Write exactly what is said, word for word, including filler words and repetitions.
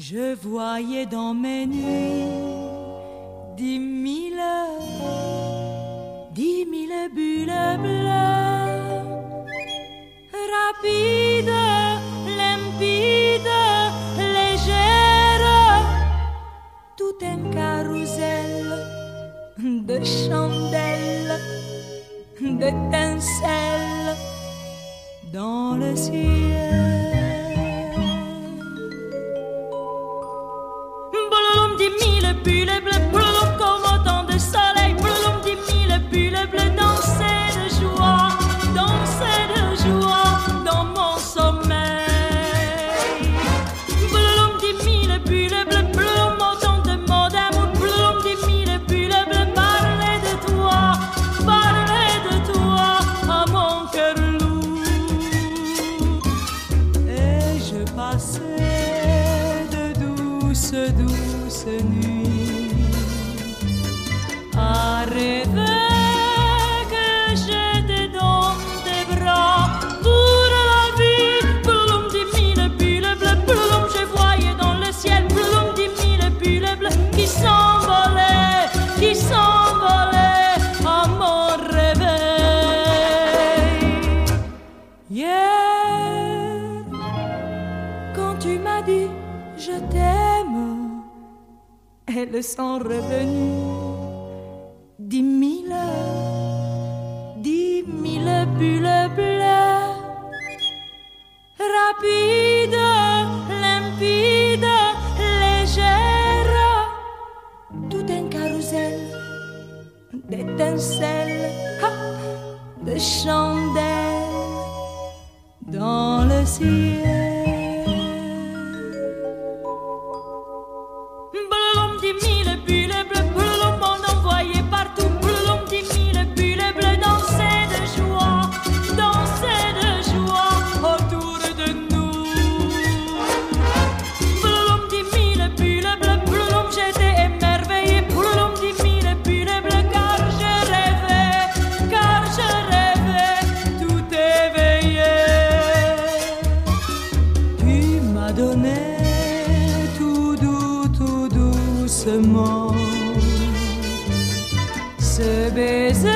Je voyais dans mes nuits dix mille, dix mille bulles bleues, rapides, limpides, légères, tout un carrousel de chandelles, d'étincelles dans le ciel. Dix mille bulles bleues, blum, comme autant de soleil, blum, dix mille bulles bleues, danser de joie, danser de joie dans mon sommeil. Blum, dix mille bulles bleues, blum, autant de mots d'amour, blum, dix mille bulles bleues, parler de toi, parler de toi à mon cœur lourd. Et je passais de douce, douce nuit à rêver que j'étais dans tes bras pour la vie. Blum, dix mille bulles bleues, blum, je voyais dans le ciel, blum, dix mille bulles bleues qui s'envolaient, qui s'envolaient à mon réveil. Hier, quand tu m'as dit je t'aime, elles sont revenues dix mille, dix mille bulles bleues, rapides, limpides, légères, tout un carrousel d'étincelles, de chandelles dans le ciel. Dix mille bulles bleues, blum, on en voyait partout, blum, dix mille bulles bleues, danser de joie, danser de joie autour de nous. Blum, dix mille bulles bleues, blum, j'étais émerveillée, blum, dix mille bulles bleues, car je rêvais, car je rêvais, tout éveillé. Tu m'as donné tout doux, tout doux, ce baiser